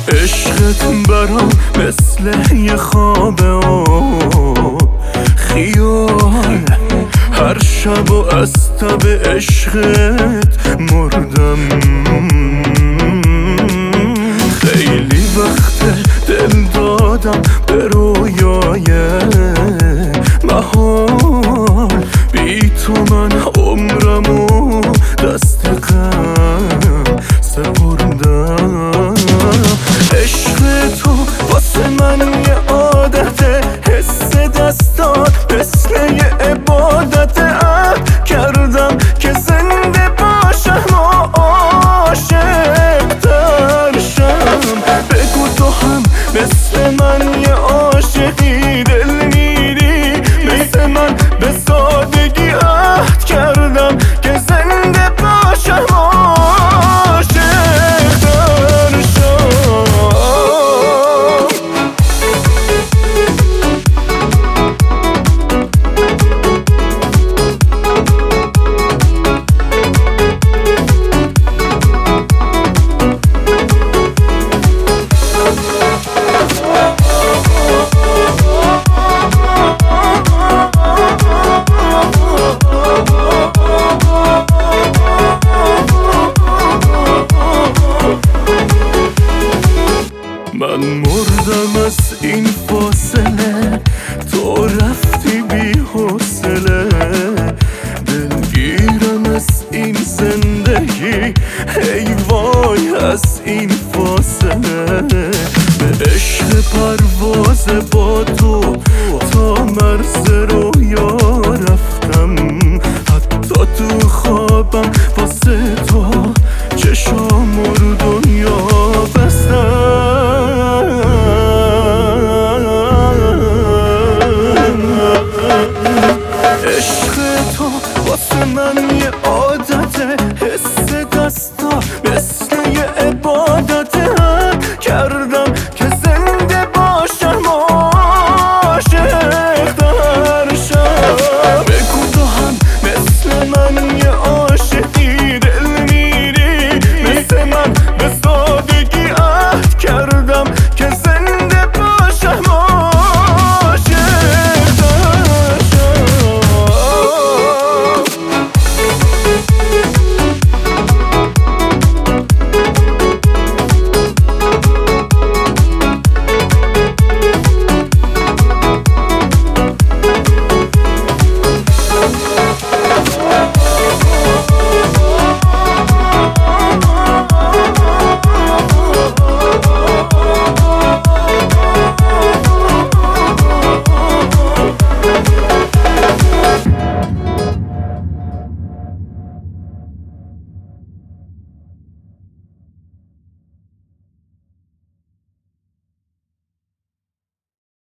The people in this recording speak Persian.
عشقت برام مثل یه خوابه و خیال، هر شب و از تب عشقت مردم. خیلی وقته دل دادم به رویای محال، بی تو من عمرمو دست غم سپردم. عشق تو واسه من یه عادته، حس دستات مثل یه عبادت. عهد کردم که زنده باشم و عاشق تر شم. بگو تو هم مثل من یه عاشقی، دل میدی مثل من به سادگی. عهد کردم که زنده باشم و عاشق تر شم. من مردم از این فاصله، تو رفتی بی حوصله. دلگیرم از این زندگی، ای وای از این فاصله. به عشق پرواز با